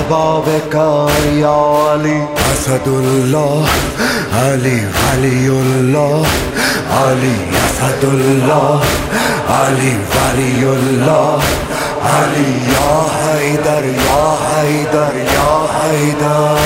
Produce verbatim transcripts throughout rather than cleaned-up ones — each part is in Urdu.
أحبابك يا علي أسد الله علي ولي الله علي أسد الله علي ولي الله علي يا حيدر يا حيدر يا حيدر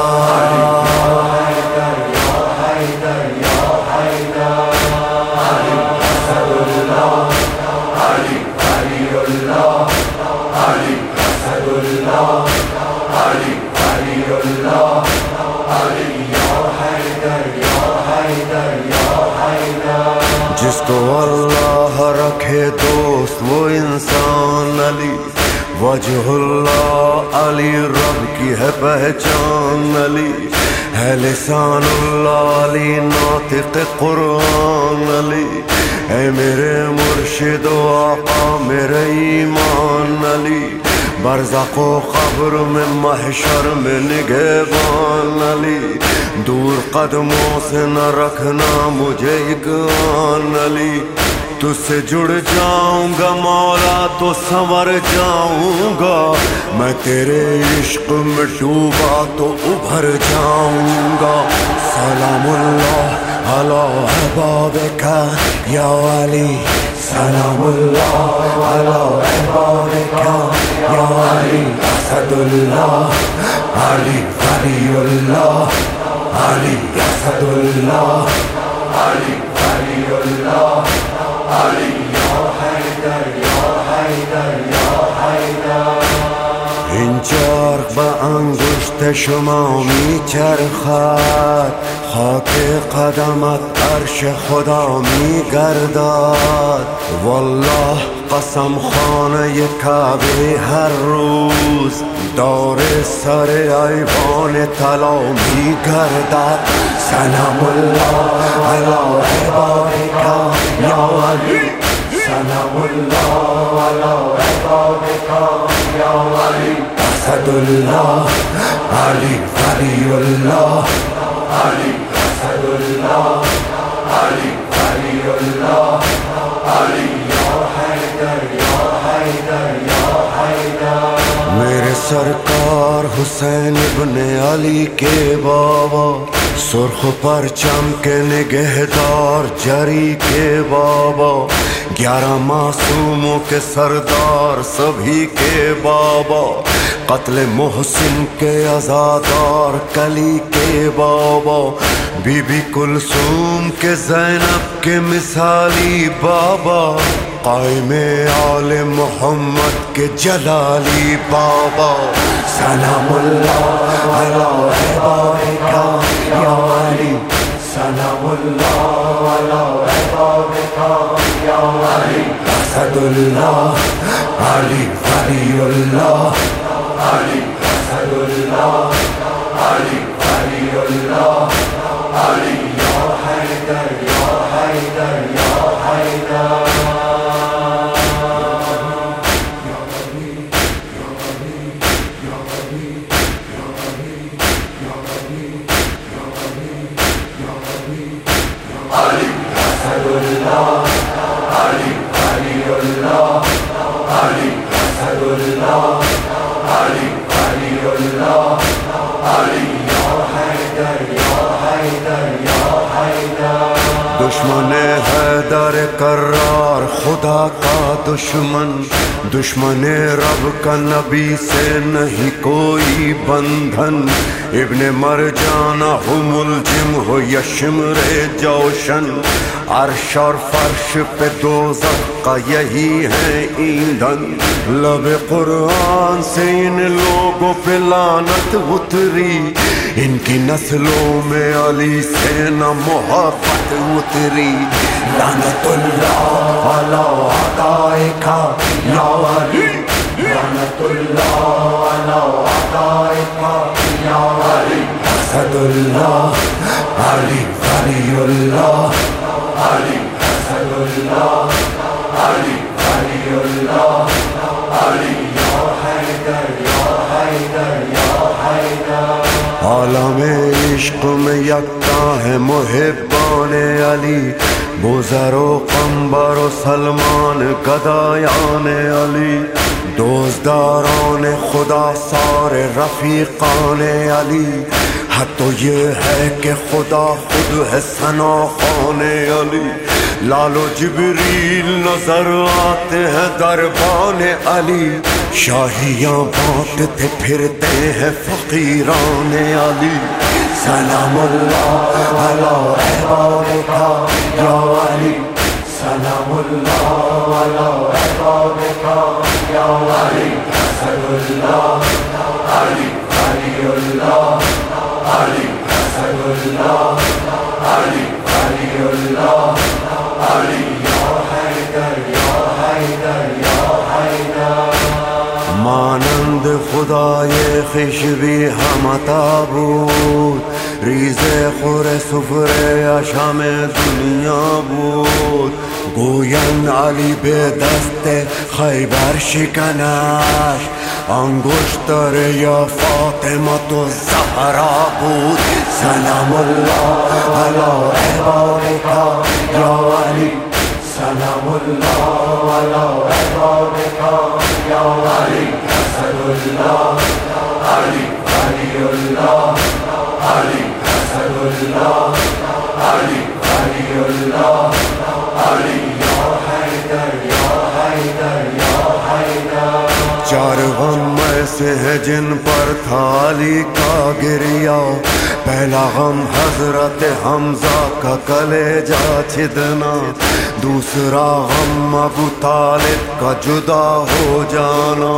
جس کو اللہ رکھے دوست وہ انسان علی وجہ اللہ علی رب کی ہے پہچان علی ہے لسان اللہ علی ناطق قرآن علی اے میرے مرشد و آقا میرے ایمان علی برزخ و قبر میں محشر میں نگہبان علی دور قدموں سے نہ رکھنا مجھے اگان علی تجھ سے جڑ جاؤں گا مولا تو سنور جاؤں گا میں تیرے عشق میں ڈوبا تو ابھر جاؤں گا سلام اللہ علی احبابک یا علی سلام اللہ علی احبابک یا علی اسد اللہ علی ولی اللہ علی اسد اللہ علی ولی اللہ علی یا حیدر یا حیدر یا حیدر این چرخ با انگشت شما می چرخد خاک قدمت عرش خدا می گردد والله قسم خانه کعبه هر روز دور سر ایوان طلا می گردد سلام الله علی احبابک یا علی سلام الله علی احبابک یا علی اسد الله علی ولی الله علی اسد الله علی ولی الله علی یا حیدر یا حیدر یا حیدر میرے سرکار حسین ابن علی کے بابا سرخ پرچم کے نگہدار جری کے بابا گیارہ معصوموں کے سردار سبھی کے بابا قتل محسن کے عزادار کلی کے بابا بی بی کلثوم کے زینب کے مثالی بابا قائم آل محمد کے جلالی بابا سلام اللہ علی احبابک یا علی سلام اللہ علی احبابک یا علی اسد اللہ علی ولی اللہ علی اسد اللہ علی ولی اللہ علی یا حیدر یا حیدر یا حیدر دشمن حیدر کرار خدا کا دشمن دشمن رب کا نبی سے نہیں کوئی بندھن ابن مرجانہ ہو ملجم ہو یا شمر جوشن عرش اور فرش پہ دوزخ کا یہی ہے ایندھن لب قرآن سے ان لوگوں پہ لعنت اتری ان کی نسلوں میں علی سے نہ محبت اتری لعنت اللہ علی اعدائک یا علی لعنت اللہ علی اعدائک یا علی اسد اللہ علی ولی اللہ علی اسد اللہ علی ولی اللہ علی یا حیدر یا حیدر یا حیدر عالم عشق میں یکتا ہے محبان علی، بزر و قمبر و سلمان گدایان علی، دوستداران خدا سارے رفیقان علی، حد تو یہ ہے کہ خدا خود ہے ثنا خوان علی، لال و جبریل نظر آتے ہیں دربان علی، شاہیاں بانٹتے پھرتے ہیں فقیران علی، سلام اللہ علی احبابک یا علی، سلام اللہ علی احبابک یا علی، حسن اللہ علی ولی اللہ علی، حسن اللہ علی ولی اللہ علی، یا حیدر یا حیدر یا حیدر، مانند خدای خویش بی ہم تابوت، ریز خور سفره اشام دنیا بود، گویند علی به دست خیبر شکنش، انگشتر یا فاطمه الزهرا بود، سلام الله علی احبابک یا علی، سلام الله علی احبابک یا علی، حسن الله علی ولی الله علی، حسن الله علی ولی الله علی، یا حیدر یا حیدر یا حیدر، چار غم ایسے ہیں جن پر تھا علی کا گریا، پہلا غم حضرت حمزہ کا کلیجہ چھدنا، دوسرا غم ابو طالب کا جدا ہو جانا،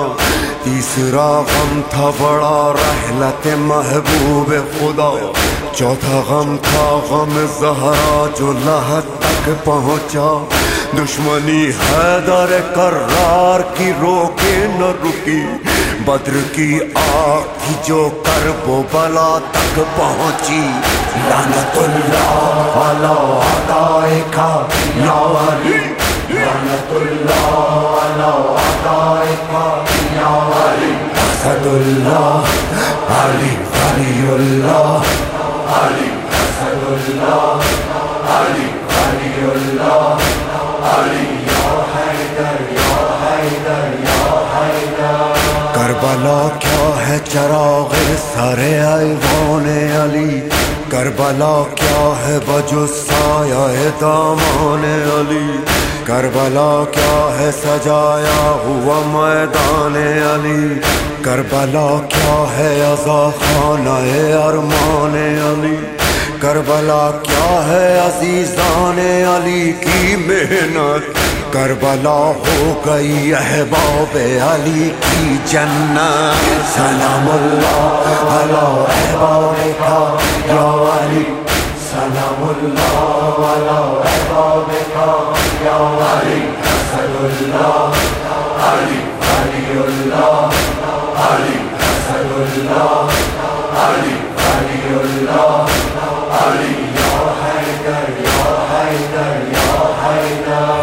تیسرا غم تھا بڑا رحلت محبوب خدا، چوتھا غم تھا غم زہرا جو لحد تک پہنچا، دشمنی حیدر کرار کی روکے نہ رکی، بدر کی آگ کی جو کرب و بلا تک پہنچی، لعنت اللہ علی اعدائک یا علی، لعنت اللہ علی اعدائک یا علی، حسد اللہ علی ولی اللہ علی، حسد اللہ علی ولی اللہ علی، یا حیدر یا حیدر یا حیدر، کربلا کیا ہے چراغ سر ایوان علی، کربلا کیا ہے بجز سایہ دامان علی، کربلا کیا ہے سجایا ہوا میدان علی، کربلا کیا ہے عزا خانہ ارمان علی، کربلا کیا ہے عزیزان علی کی محنت، کربلا ہو گئی احباب علی کی جنت، سلام اللہ علی احبابک یا علی، سلام اللہ علی احبابک یا علی، حسن اللہ علی ولی اللہ علی، حسن اللہ علی ولی اللہ علی، یا حیدر یا حیدر یا حیدر،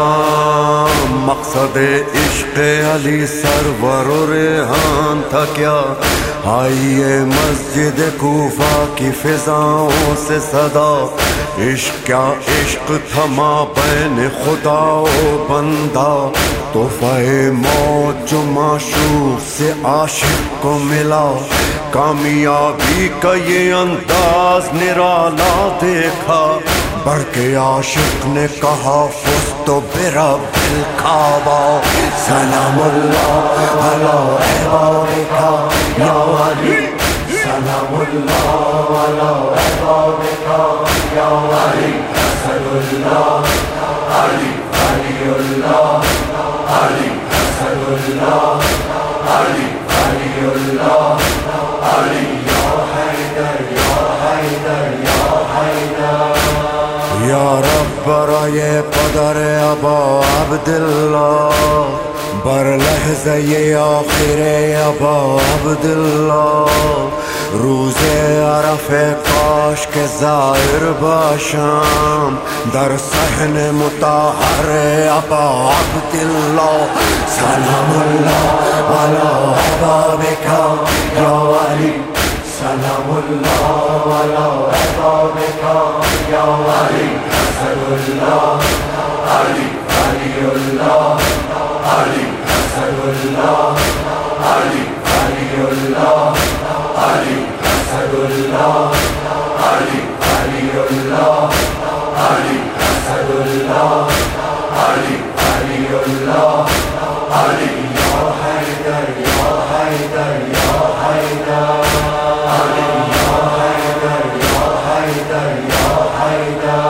مقصد عشق علی سرور و ریحان تھا کیا، آئیے مسجد کوفہ کی فضاؤں سے صدا، عشق کیا عشق تھا مابین خدا و بندہ، تحفہ موت جو معشوق سے عاشق کو ملا، کامیابی کا یہ انداز نرالا دیکھا، بڑھ کے عاشق نے کہا فزت برب الکعبہ، سلام اللہ علی احبابک یا علی، سلام اللہ علی احبابک یا علی، حسن اللہ علی ولی اللہ علی، حسن اللہ علی ولی اللہ علی، یا حیدر یا حیدر یا حیدر، یا رب برای پدر ابا عبداللہ، بر لحظه آخر ابا عبداللہ، روز عرفه کاش که ظاهر باشم در صحن مطهر ابا عبداللہ، سلام الله علی احبابک یا علی، سلام الله علی اسد اللہ علی ولی اللہ علی اسد اللہ علی ولی اللہ علی اسد اللہ علی ولی اللہ علی اسد اللہ علی ولی اللہ علی یا حیدر یا حیدر یا حیدر علی یا حیدر یا حیدر یا حیدر